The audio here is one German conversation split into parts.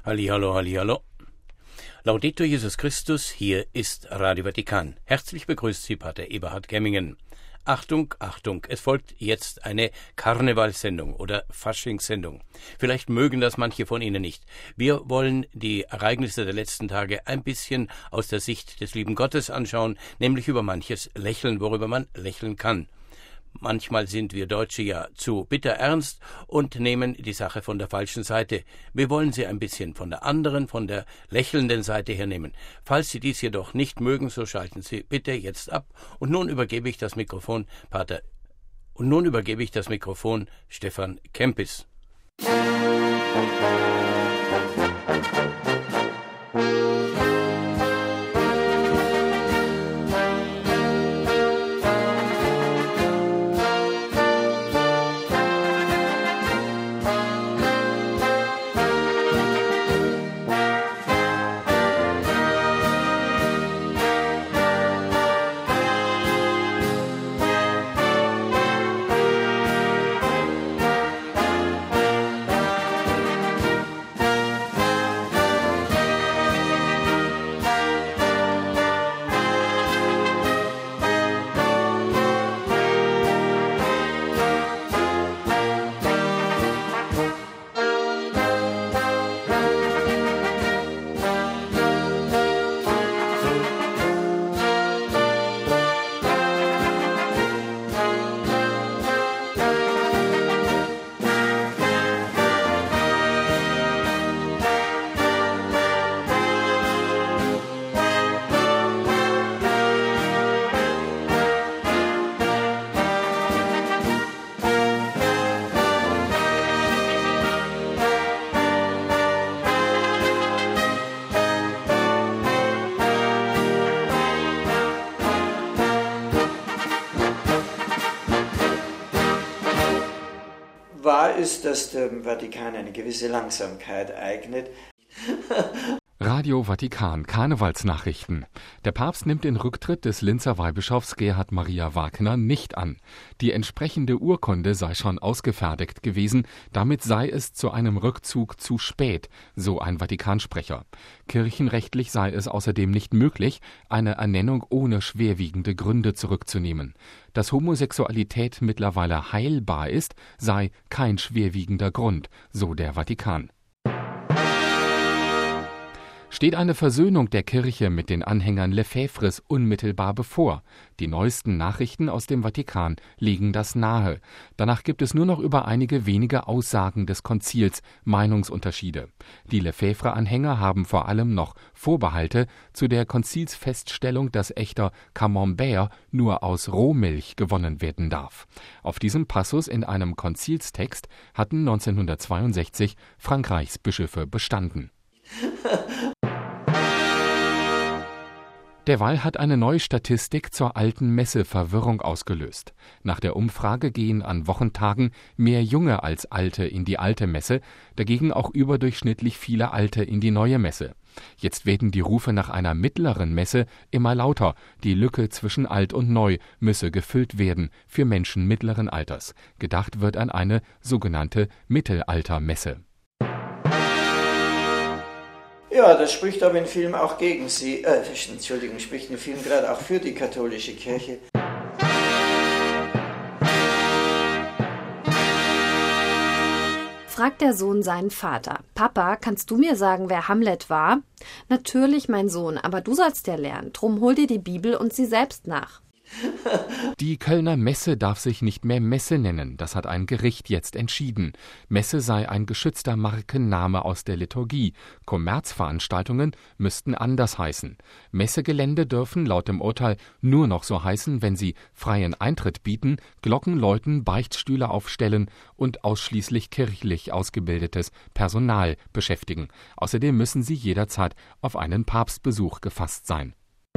Hallihallo, hallihallo. Laudetur Jesus Christus, hier ist Radio Vatikan. Herzlich begrüßt Sie Pater Eberhard Gemmingen. Achtung, Achtung, es folgt jetzt eine Karnevalssendung oder Faschingssendung. Vielleicht mögen das manche von Ihnen nicht. Wir wollen die Ereignisse der letzten Tage ein bisschen aus der Sicht des lieben Gottes anschauen, nämlich über manches lächeln, worüber man lächeln kann. Manchmal sind wir Deutsche ja zu bitter ernst und nehmen die Sache von der falschen Seite. Wir wollen sie ein bisschen von der anderen, von der lächelnden Seite her nehmen. Falls Sie dies jedoch nicht mögen, so schalten Sie bitte jetzt ab. Und nun übergebe ich das Mikrofon Stefan Kempis. Wahr ist, dass dem Vatikan eine gewisse Langsamkeit eignet. Radio Vatikan, Karnevalsnachrichten. Der Papst nimmt den Rücktritt des Linzer Weihbischofs Gerhard Maria Wagner nicht an. Die entsprechende Urkunde sei schon ausgefertigt gewesen, damit sei es zu einem Rückzug zu spät, so ein Vatikansprecher. Kirchenrechtlich sei es außerdem nicht möglich, eine Ernennung ohne schwerwiegende Gründe zurückzunehmen. Dass Homosexualität mittlerweile heilbar ist, sei kein schwerwiegender Grund, so der Vatikan. Steht eine Versöhnung der Kirche mit den Anhängern Lefebvres unmittelbar bevor? Die neuesten Nachrichten aus dem Vatikan legen das nahe. Danach gibt es nur noch über einige wenige Aussagen des Konzils Meinungsunterschiede. Die Lefebvre-Anhänger haben vor allem noch Vorbehalte zu der Konzilsfeststellung, dass echter Camembert nur aus Rohmilch gewonnen werden darf. Auf diesem Passus in einem Konzilstext hatten 1962 Frankreichs Bischöfe bestanden. Derweil hat eine neue Statistik zur alten Messe Verwirrung ausgelöst. Nach der Umfrage gehen an Wochentagen mehr Junge als Alte in die alte Messe, dagegen auch überdurchschnittlich viele Alte in die neue Messe. Jetzt werden die Rufe nach einer mittleren Messe immer lauter. Die Lücke zwischen alt und neu müsse gefüllt werden für Menschen mittleren Alters. Gedacht wird an eine sogenannte Mittelaltermesse. Ja, das spricht aber in Film auch gegen sie, spricht in Film gerade auch für die katholische Kirche. Fragt der Sohn seinen Vater: Papa, kannst du mir sagen, wer Hamlet war? Natürlich, mein Sohn, aber du sollst ja lernen. Drum hol dir die Bibel und sieh selbst nach. Die Kölner Messe darf sich nicht mehr Messe nennen, das hat ein Gericht jetzt entschieden. Messe sei ein geschützter Markenname aus der Liturgie. Kommerzveranstaltungen müssten anders heißen. Messegelände dürfen laut dem Urteil nur noch so heißen, wenn sie freien Eintritt bieten, Glocken läuten, Beichtstühle aufstellen und ausschließlich kirchlich ausgebildetes Personal beschäftigen. Außerdem müssen sie jederzeit auf einen Papstbesuch gefasst sein.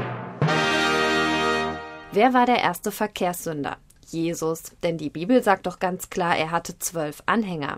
Wer war der erste Verkehrssünder? Jesus, denn die Bibel sagt doch ganz klar, er hatte 12 Anhänger.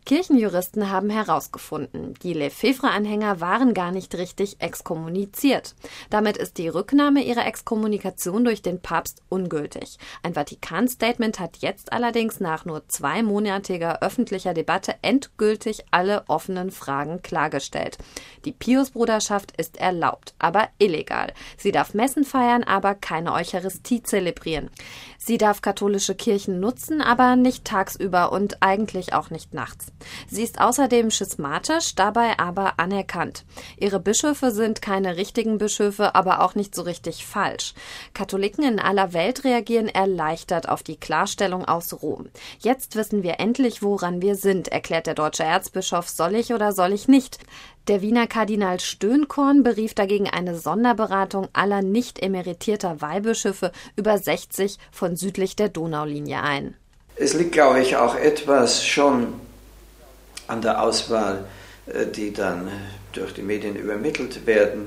Kirchenjuristen haben herausgefunden, die Lefebvre-Anhänger waren gar nicht richtig exkommuniziert. Damit ist die Rücknahme ihrer Exkommunikation durch den Papst ungültig. Ein Vatikan-Statement hat jetzt allerdings nach nur 2-monatiger öffentlicher Debatte endgültig alle offenen Fragen klargestellt. Die Piusbruderschaft ist erlaubt, aber illegal. Sie darf Messen feiern, aber keine Eucharistie zelebrieren. Sie darf katholische Kirchen nutzen, aber nicht tagsüber und eigentlich auch nicht nachts. Sie ist außerdem schismatisch, dabei aber anerkannt. Ihre Bischöfe sind keine richtigen Bischöfe, aber auch nicht so richtig falsch. Katholiken in aller Welt reagieren erleichtert auf die Klarstellung aus Rom. Jetzt wissen wir endlich, woran wir sind, erklärt der deutsche Erzbischof, soll ich oder soll ich nicht? Der Wiener Kardinal Stöhnkorn berief dagegen eine Sonderberatung aller nicht emeritierter Weihbischöfe über 60 von südlich der Donaulinie ein. Es liegt, glaube ich, auch etwas schon an der Auswahl, die dann durch die Medien übermittelt werden.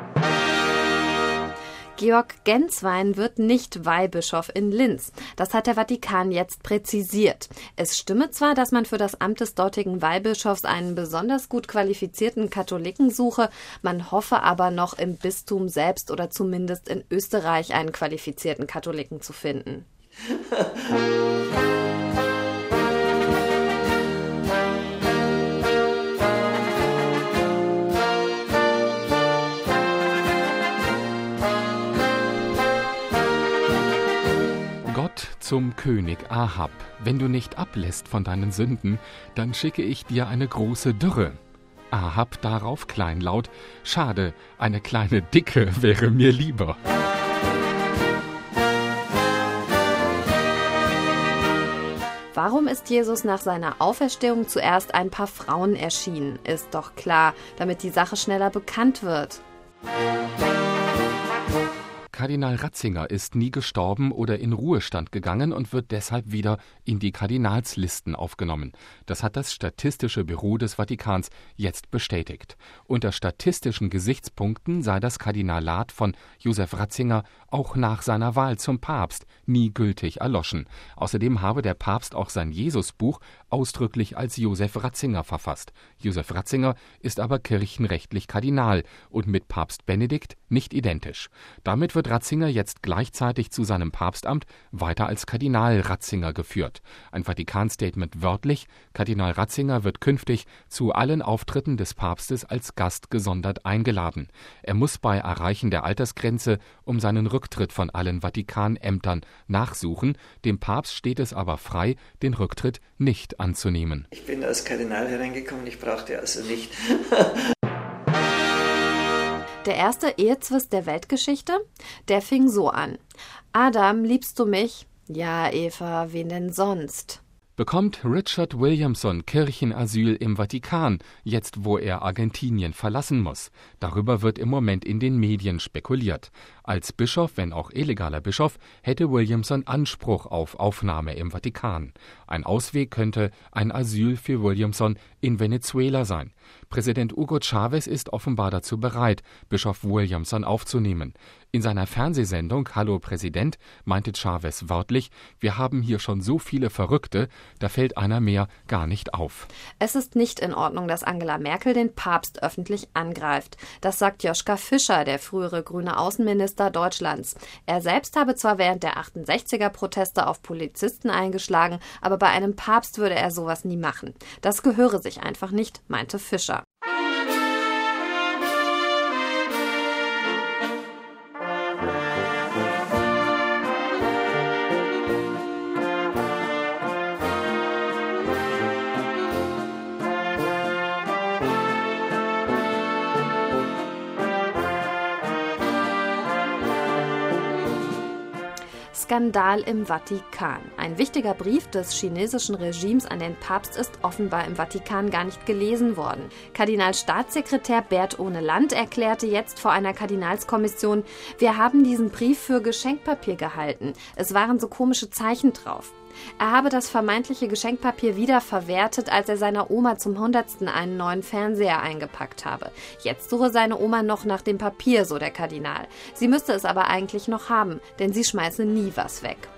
Georg Genswein wird nicht Weihbischof in Linz. Das hat der Vatikan jetzt präzisiert. Es stimme zwar, dass man für das Amt des dortigen Weihbischofs einen besonders gut qualifizierten Katholiken suche, man hoffe aber noch im Bistum selbst oder zumindest in Österreich einen qualifizierten Katholiken zu finden. Zum König Ahab: Wenn du nicht ablässt von deinen Sünden, dann schicke ich dir eine große Dürre. Ahab darauf kleinlaut: Schade, eine kleine Dicke wäre mir lieber. Warum ist Jesus nach seiner Auferstehung zuerst ein paar Frauen erschienen? Ist doch klar, damit die Sache schneller bekannt wird. Kardinal Ratzinger ist nie gestorben oder in Ruhestand gegangen und wird deshalb wieder in die Kardinalslisten aufgenommen. Das hat das Statistische Büro des Vatikans jetzt bestätigt. Unter statistischen Gesichtspunkten sei das Kardinalat von Josef Ratzinger auch nach seiner Wahl zum Papst nie gültig erloschen. Außerdem habe der Papst auch sein Jesusbuch ausdrücklich als Josef Ratzinger verfasst. Josef Ratzinger ist aber kirchenrechtlich Kardinal und mit Papst Benedikt nicht identisch. Damit wird Ratzinger jetzt gleichzeitig zu seinem Papstamt weiter als Kardinal Ratzinger geführt. Ein Vatikan-Statement wörtlich: Kardinal Ratzinger wird künftig zu allen Auftritten des Papstes als Gast gesondert eingeladen. Er muss bei Erreichen der Altersgrenze um seinen Rücktritt von allen Vatikanämtern nachsuchen. Dem Papst steht es aber frei, den Rücktritt nicht anzunehmen. Ich bin als Kardinal hereingekommen, ich brauchte also nicht. Der erste Ehezwist der Weltgeschichte, der fing so an: Adam, liebst du mich? Ja, Eva, wen denn sonst? Bekommt Richard Williamson Kirchenasyl im Vatikan, jetzt wo er Argentinien verlassen muss? Darüber wird im Moment in den Medien spekuliert. Als Bischof, wenn auch illegaler Bischof, hätte Williamson Anspruch auf Aufnahme im Vatikan. Ein Ausweg könnte ein Asyl für Williamson in Venezuela sein. Präsident Hugo Chavez ist offenbar dazu bereit, Bischof Williamson aufzunehmen. In seiner Fernsehsendung Hallo Präsident meinte Chavez wörtlich: Wir haben hier schon so viele Verrückte, da fällt einer mehr gar nicht auf. Es ist nicht in Ordnung, dass Angela Merkel den Papst öffentlich angreift. Das sagt Joschka Fischer, der frühere grüne Außenminister Deutschlands. Er selbst habe zwar während der 68er-Proteste auf Polizisten eingeschlagen, aber bei einem Papst würde er sowas nie machen. Das gehöre sich einfach nicht, meinte Fischer. Skandal im Vatikan. Ein wichtiger Brief des chinesischen Regimes an den Papst ist offenbar im Vatikan gar nicht gelesen worden. Kardinalstaatssekretär Bert Ohneland erklärte jetzt vor einer Kardinalskommission: Wir haben diesen Brief für Geschenkpapier gehalten. Es waren so komische Zeichen drauf. Er habe das vermeintliche Geschenkpapier wieder verwertet, als er seiner Oma zum 100. einen neuen Fernseher eingepackt habe. Jetzt suche seine Oma noch nach dem Papier, so der Kardinal. Sie müsste es aber eigentlich noch haben, denn sie schmeiße nie was weg.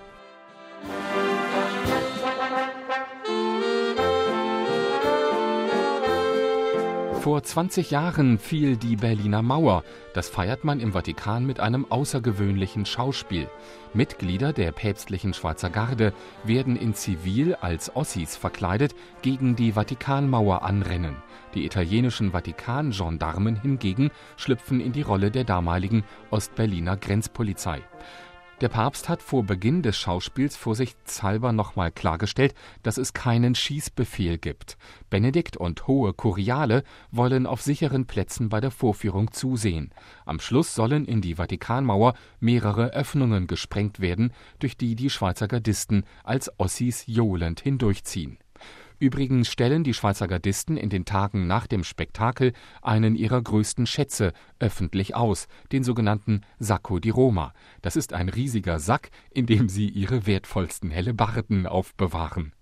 Vor 20 Jahren fiel die Berliner Mauer. Das feiert man im Vatikan mit einem außergewöhnlichen Schauspiel. Mitglieder der päpstlichen Schweizer Garde werden in Zivil als Ossis verkleidet gegen die Vatikanmauer anrennen. Die italienischen Vatikan-Gendarmen hingegen schlüpfen in die Rolle der damaligen Ostberliner Grenzpolizei. Der Papst hat vor Beginn des Schauspiels vorsichtshalber nochmal klargestellt, dass es keinen Schießbefehl gibt. Benedikt und hohe Kuriale wollen auf sicheren Plätzen bei der Vorführung zusehen. Am Schluss sollen in die Vatikanmauer mehrere Öffnungen gesprengt werden, durch die die Schweizer Gardisten als Ossis johlend hindurchziehen. Übrigens stellen die Schweizer Gardisten in den Tagen nach dem Spektakel einen ihrer größten Schätze öffentlich aus, den sogenannten Sacco di Roma. Das ist ein riesiger Sack, in dem sie ihre wertvollsten Hellebarden aufbewahren.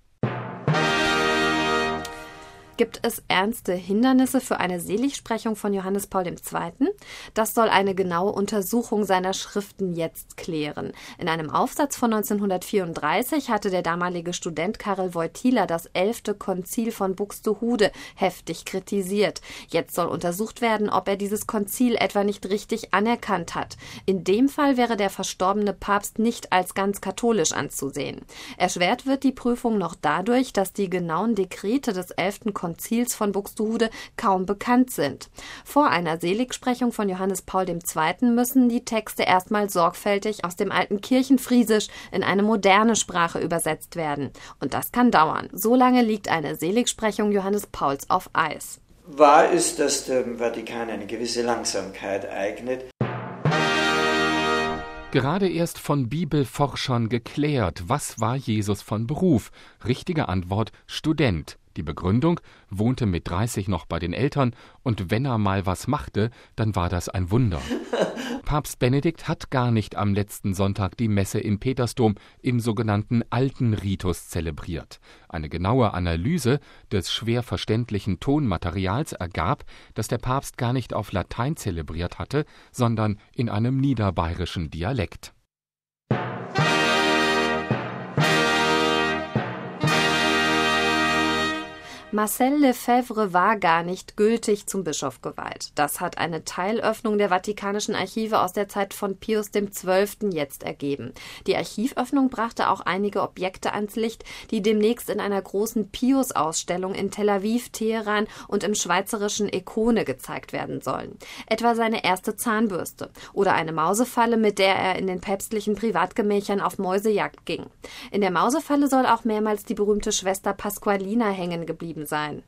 Gibt es ernste Hindernisse für eine Seligsprechung von Johannes Paul II.? Das soll eine genaue Untersuchung seiner Schriften jetzt klären. In einem Aufsatz von 1934 hatte der damalige Student Karel Wojtyla das 11. Konzil von Buxtehude heftig kritisiert. Jetzt soll untersucht werden, ob er dieses Konzil etwa nicht richtig anerkannt hat. In dem Fall wäre der verstorbene Papst nicht als ganz katholisch anzusehen. Erschwert wird die Prüfung noch dadurch, dass die genauen Dekrete des 11. Konzils von Buxtehude kaum bekannt sind. Vor einer Seligsprechung von Johannes Paul II. Müssen die Texte erstmal sorgfältig aus dem alten Kirchenfriesisch in eine moderne Sprache übersetzt werden. Und das kann dauern. So lange liegt eine Seligsprechung Johannes Pauls auf Eis. Wahr ist, dass dem Vatikan eine gewisse Langsamkeit eignet. Gerade erst von Bibelforschern geklärt, was war Jesus von Beruf? Richtige Antwort: Student. Die Begründung: wohnte mit 30 noch bei den Eltern und wenn er mal was machte, dann war das ein Wunder. Papst Benedikt hat gar nicht am letzten Sonntag die Messe im Petersdom im sogenannten alten Ritus zelebriert. Eine genaue Analyse des schwer verständlichen Tonmaterials ergab, dass der Papst gar nicht auf Latein zelebriert hatte, sondern in einem niederbayerischen Dialekt. Marcel Lefebvre war gar nicht gültig zum Bischof geweiht. Das hat eine Teilöffnung der Vatikanischen Archive aus der Zeit von Pius XII. Jetzt ergeben. Die Archivöffnung brachte auch einige Objekte ans Licht, die demnächst in einer großen Pius-Ausstellung in Tel Aviv, Teheran und im schweizerischen Ekone gezeigt werden sollen. Etwa seine erste Zahnbürste oder eine Mausefalle, mit der er in den päpstlichen Privatgemächern auf Mäusejagd ging. In der Mausefalle soll auch mehrmals die berühmte Schwester Pasqualina hängen geblieben sein.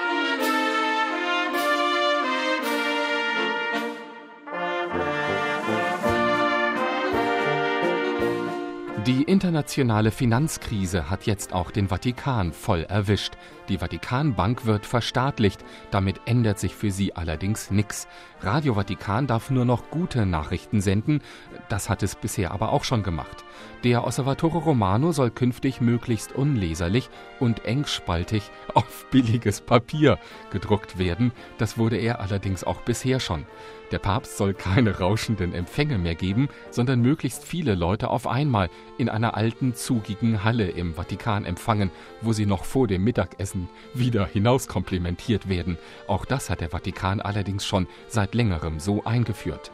Die internationale Finanzkrise hat jetzt auch den Vatikan voll erwischt. Die Vatikanbank wird verstaatlicht, damit ändert sich für sie allerdings nichts. Radio Vatikan darf nur noch gute Nachrichten senden, das hat es bisher aber auch schon gemacht. Der Osservatore Romano soll künftig möglichst unleserlich und engspaltig auf billiges Papier gedruckt werden, das wurde er allerdings auch bisher schon. Der Papst soll keine rauschenden Empfänge mehr geben, sondern möglichst viele Leute auf einmal in einer alten, zugigen Halle im Vatikan empfangen, wo sie noch vor dem Mittagessen wieder hinauskomplimentiert werden. Auch das hat der Vatikan allerdings schon seit längerem so eingeführt.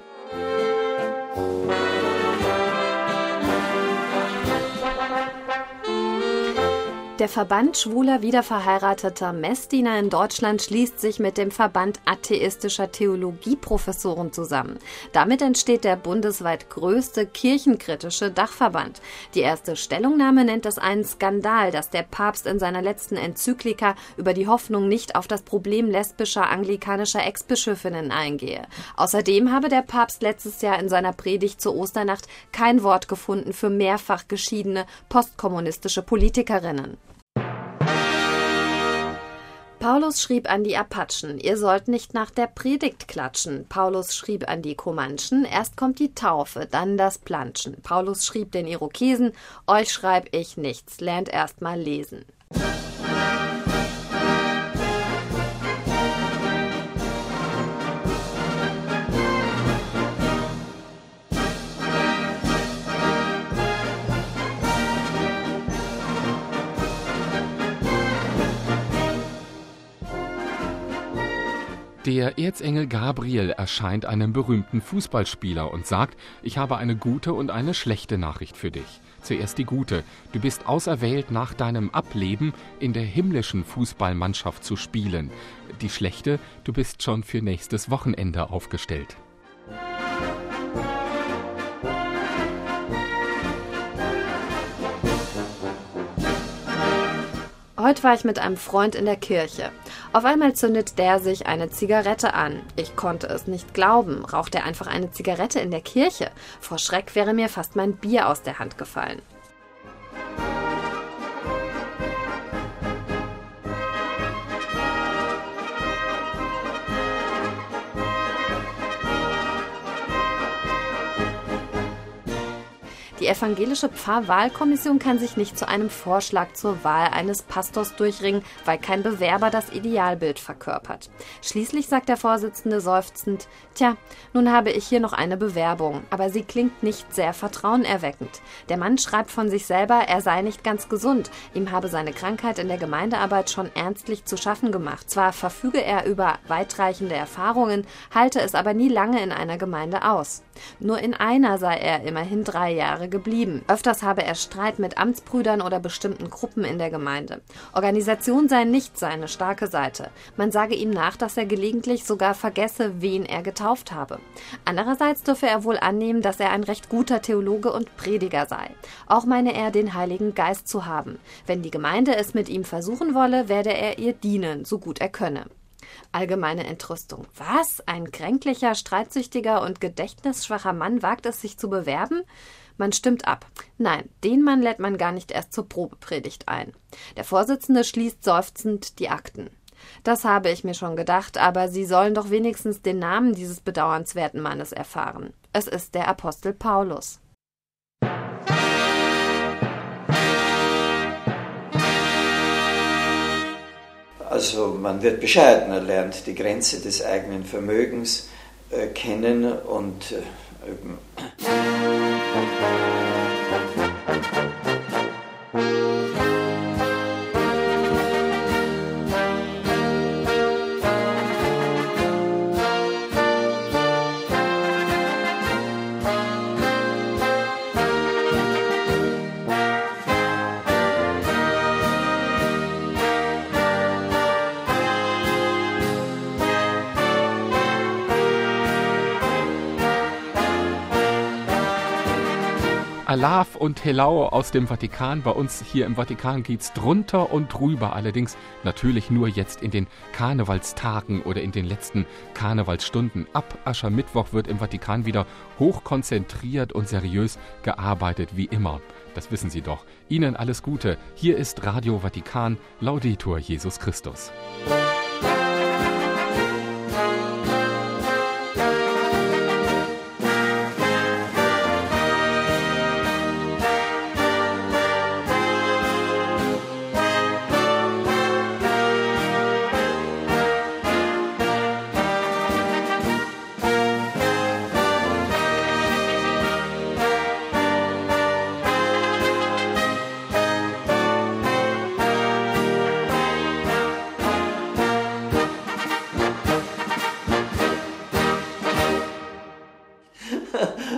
Der Verband schwuler wiederverheirateter Messdiener in Deutschland schließt sich mit dem Verband atheistischer Theologieprofessoren zusammen. Damit entsteht der bundesweit größte kirchenkritische Dachverband. Die erste Stellungnahme nennt es einen Skandal, dass der Papst in seiner letzten Enzyklika über die Hoffnung nicht auf das Problem lesbischer anglikanischer Ex-Bischöfinnen eingehe. Außerdem habe der Papst letztes Jahr in seiner Predigt zur Osternacht kein Wort gefunden für mehrfach geschiedene postkommunistische Politikerinnen. Paulus schrieb an die Apachen, ihr sollt nicht nach der Predigt klatschen. Paulus schrieb an die Comanchen, erst kommt die Taufe, dann das Planschen. Paulus schrieb den Irokesen, euch schreib ich nichts, lernt erst mal lesen. Der Erzengel Gabriel erscheint einem berühmten Fußballspieler und sagt: Ich habe eine gute und eine schlechte Nachricht für dich. Zuerst die gute: Du bist auserwählt, nach deinem Ableben in der himmlischen Fußballmannschaft zu spielen. Die schlechte: Du bist schon für nächstes Wochenende aufgestellt. Heute war ich mit einem Freund in der Kirche. Auf einmal zündet der sich eine Zigarette an. Ich konnte es nicht glauben. Raucht er einfach eine Zigarette in der Kirche? Vor Schreck wäre mir fast mein Bier aus der Hand gefallen. Die evangelische Pfarrwahlkommission kann sich nicht zu einem Vorschlag zur Wahl eines Pastors durchringen, weil kein Bewerber das Idealbild verkörpert. Schließlich sagt der Vorsitzende seufzend: Tja, nun habe ich hier noch eine Bewerbung, aber sie klingt nicht sehr vertrauenerweckend. Der Mann schreibt von sich selber, er sei nicht ganz gesund. Ihm habe seine Krankheit in der Gemeindearbeit schon ernstlich zu schaffen gemacht. Zwar verfüge er über weitreichende Erfahrungen, halte es aber nie lange in einer Gemeinde aus. Nur in einer sei er immerhin 3 Jahre geblieben. Öfters habe er Streit mit Amtsbrüdern oder bestimmten Gruppen in der Gemeinde. Organisation sei nicht seine starke Seite. Man sage ihm nach, dass er gelegentlich sogar vergesse, wen er getauft habe. Andererseits dürfe er wohl annehmen, dass er ein recht guter Theologe und Prediger sei. Auch meine er, den Heiligen Geist zu haben. Wenn die Gemeinde es mit ihm versuchen wolle, werde er ihr dienen, so gut er könne. Allgemeine Entrüstung. Was? Ein kränklicher, streitsüchtiger und gedächtnisschwacher Mann wagt es, sich zu bewerben? Man stimmt ab. Nein, den Mann lädt man gar nicht erst zur Probepredigt ein. Der Vorsitzende schließt seufzend die Akten. Das habe ich mir schon gedacht, aber Sie sollen doch wenigstens den Namen dieses bedauernswerten Mannes erfahren. Es ist der Apostel Paulus. Also man wird bescheidener, lernt die Grenze des eigenen Vermögens kennen und Alav und Helau aus dem Vatikan. Bei uns hier im Vatikan geht's drunter und drüber. Allerdings natürlich nur jetzt in den Karnevalstagen oder in den letzten Karnevalsstunden. Ab Aschermittwoch wird im Vatikan wieder hochkonzentriert und seriös gearbeitet, wie immer. Das wissen Sie doch. Ihnen alles Gute. Hier ist Radio Vatikan. Laudetur Jesus Christus.